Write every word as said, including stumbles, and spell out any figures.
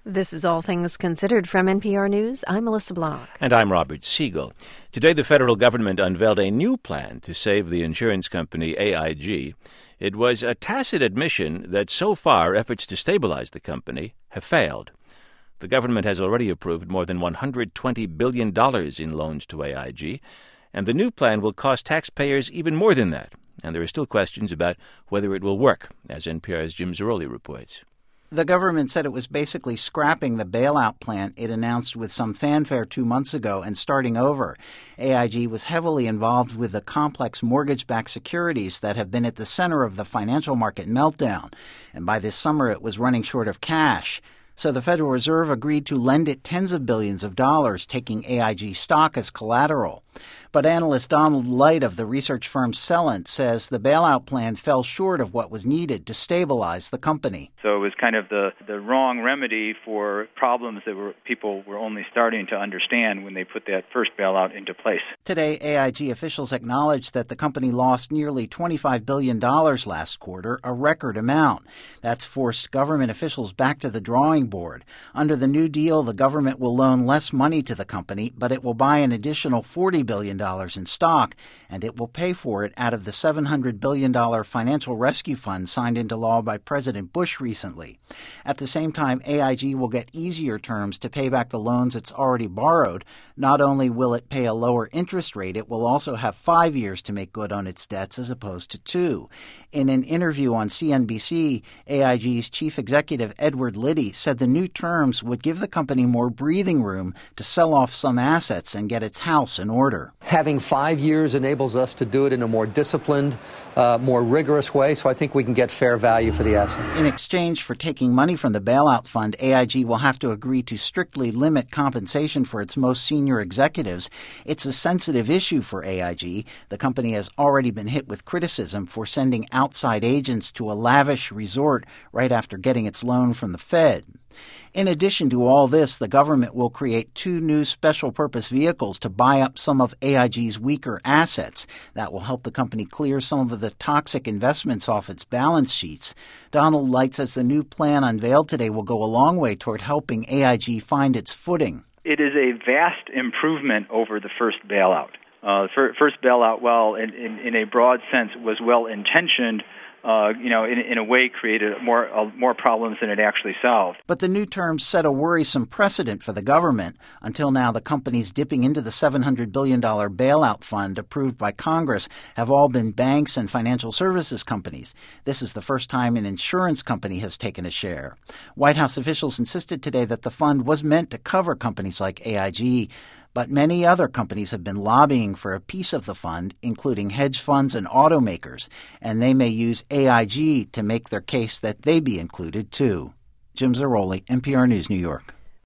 This is All Things Considered from N P R News. I'm Melissa Block. And I'm Robert Siegel. Today, the federal government unveiled a new plan to save the insurance company A I G. It was a tacit admission that so far efforts to stabilize the company have failed. The government has already approved more than one hundred twenty billion dollars in loans to A I G, and the new plan will cost taxpayers even more than that. And there are still questions about whether it will work, as N P R's Jim Zarroli reports. The government said it was basically scrapping the bailout plan it announced with some fanfare two months ago and starting over. A I G was heavily involved with the complex mortgage-backed securities that have been at the center of the financial market meltdown. And by this summer, it was running short of cash. So the Federal Reserve agreed to lend it tens of billions of dollars, taking A I G stock as collateral. But analyst Donald Light of the research firm Celent says the bailout plan fell short of what was needed to stabilize the company. So it was kind of the, the wrong remedy for problems that were people were only starting to understand when they put that first bailout into place. Today, A I G officials acknowledged that the company lost nearly twenty-five billion dollars last quarter, a record amount. That's forced government officials back to the drawing board. Under the new deal, the government will loan less money to the company, but it will buy an additional forty billion dollars in stock, and it will pay for it out of the seven hundred billion dollars financial rescue fund signed into law by President Bush recently. At the same time, A I G will get easier terms to pay back the loans it's already borrowed. Not only will it pay a lower interest rate, it will also have five years to make good on its debts as opposed to two. In an interview on C N B C, A I G's chief executive Edward Liddy said the new terms would give the company more breathing room to sell off some assets and get its house in order. Having five years enables us to do it in a more disciplined, uh, more rigorous way, so I think we can get fair value for the assets. In exchange for taking money from the bailout fund, A I G will have to agree to strictly limit compensation for its most senior executives. It's a sensitive issue for A I G. The company has already been hit with criticism for sending outside agents to a lavish resort right after getting its loan from the Fed. In addition to all this, the government will create two new special-purpose vehicles to buy up some of A I G's weaker assets. That will help the company clear some of the toxic investments off its balance sheets. Donald Light says the new plan unveiled today will go a long way toward helping A I G find its footing. It is a vast improvement over the first bailout. Uh, the first bailout, well, in, in, in a broad sense, was well-intentioned. Uh, you know, in, in a way created more uh, more problems than it actually solved. But the new terms set a worrisome precedent for the government. Until now, the companies dipping into the seven hundred billion dollars bailout fund approved by Congress have all been banks and financial services companies. This is the first time an insurance company has taken a share. White House officials insisted today that the fund was meant to cover companies like A I G. But many other companies have been lobbying for a piece of the fund, including hedge funds and automakers, and they may use A I G to make their case that they be included, too. Jim Zarroli, N P R News, New York.